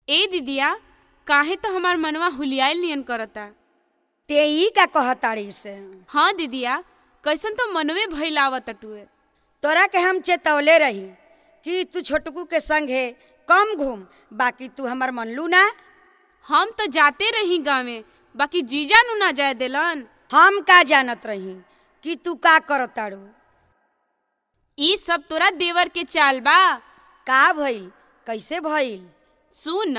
ए दीदिया, काहे तो हमार मनवा हुलियाइल नियन करता। ते ई का कहताड़ी से? हाँ दीदिया, कैसन तो मनवे भइलावत टुए। तोरा के हम चेतवले रही कि तू छोटकू के संगे कम घूम, बाकी तू हमार मनलू ना। हम तो जाते रही गाँवे, बाकी जीजा नु ना जाए देलन। हम का जानत रही कि तू का करताड़ू। ई सब तोरा देवर के चाल बा। का भइल, कैसे भइल? सुन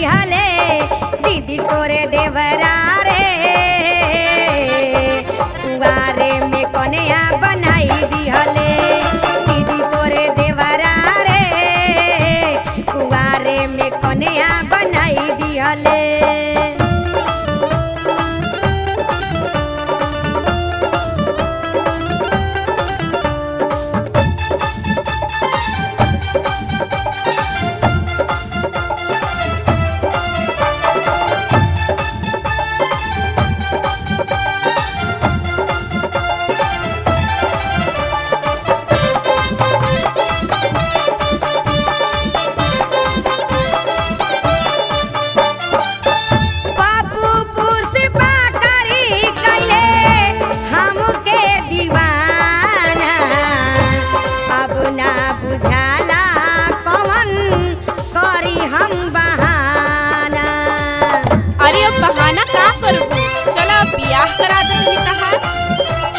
दिहले दीदी तोरे देवरा रे कुवारे में कन्या बनाई दिहले दीदी तोरे देवरा रे कुवारे में कन्या बनाई दिहले। अरे अब बहाना का करबू, चलो अब बियाह करा दे कहा।